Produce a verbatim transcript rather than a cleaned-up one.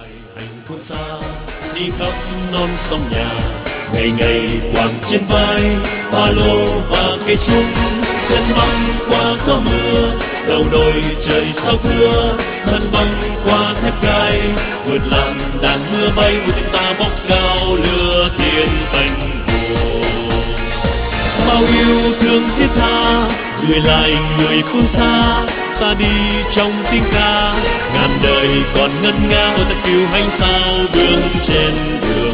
hành quân xa đi khắp non sông nhà, ngày ngày quàng trên vai ba lô và cây súng, chân băng qua gió mưa, đầu đôi trời sao thưa, thân băng qua thép gai, vượt làn đàn mưa bay của chúng ta bốc cao lửa thiên thành buồn. Bao yêu thương thiết tha gửi lại người phương xa, ta đi trong tiếng ca ngàn đời còn ngân nga, ôi ta kiêu hãnh sao bước trên đường.